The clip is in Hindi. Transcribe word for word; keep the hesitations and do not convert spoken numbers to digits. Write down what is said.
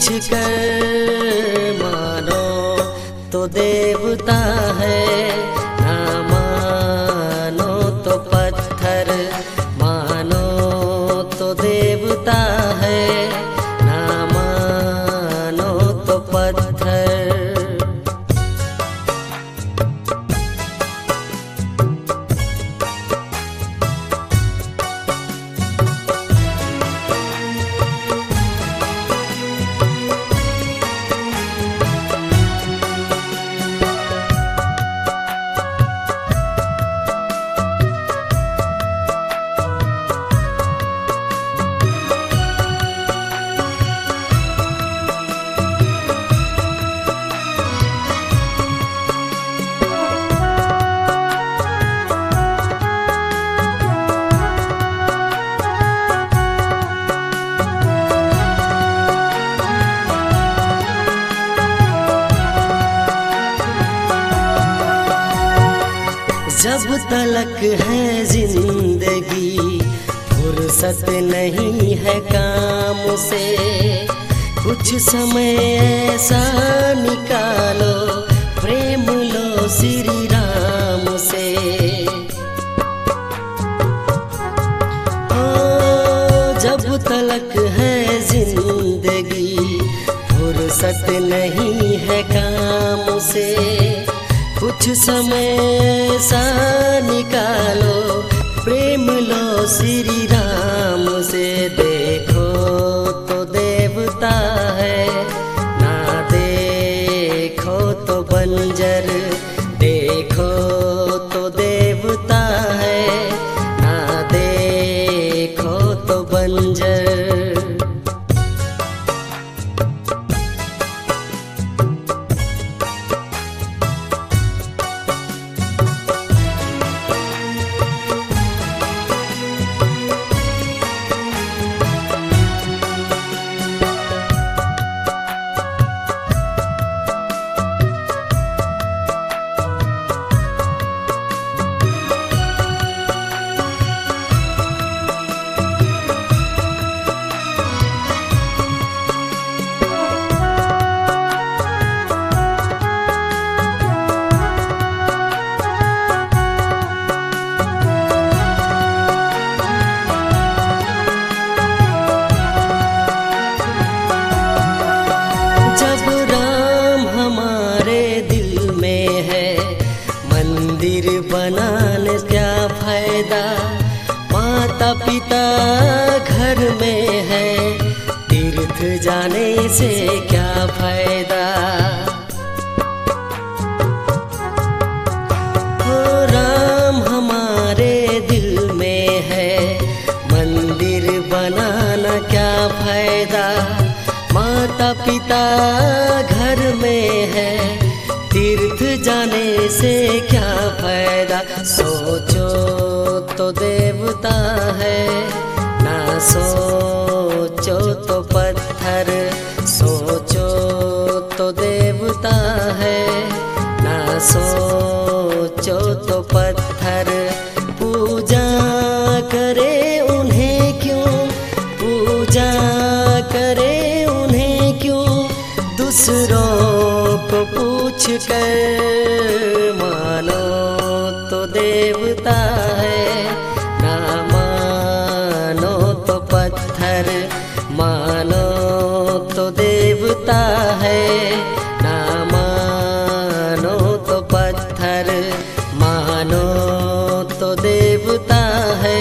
पूछ कर मानो तो देवता है, ना मानो तो पत्थर। मानो तो देवता है, ना मानो तो पत्थर। जब तलक है जिंदगी फुर्सत नहीं है काम से, कुछ समय ऐसा निकालो प्रेम लो श्री राम से। ओ जब तलक है जिंदगी फुर्सत नहीं है काम से, कुछ समय सा निकालो प्रेम लो श्री राम से। देखो तो देवता है, ना देखो तो बंजर। देखो तो देवता है, ना देखो तो बंजर। मंदिर बनाने क्या फायदा, माता पिता घर में है, तीर्थ जाने से क्या फायदा। ओ राम हमारे दिल में है, मंदिर बनाना क्या फायदा, माता पिता घर में है, तीर्थ जाने से क्या फायदा। सोचो तो देवता है, ना सोचो तो पत्थर। सोचो तो देवता है, ना सोचो तो पत्थर। पूजा करे उन्हें क्यों, पूजा करे उन्हें क्यों, दूसरों को पूछ कर मानो तो देवता है, ना मानो तो पत्थर। मानो तो देवता है, ना मानो तो पत्थर। मानो तो देवता है,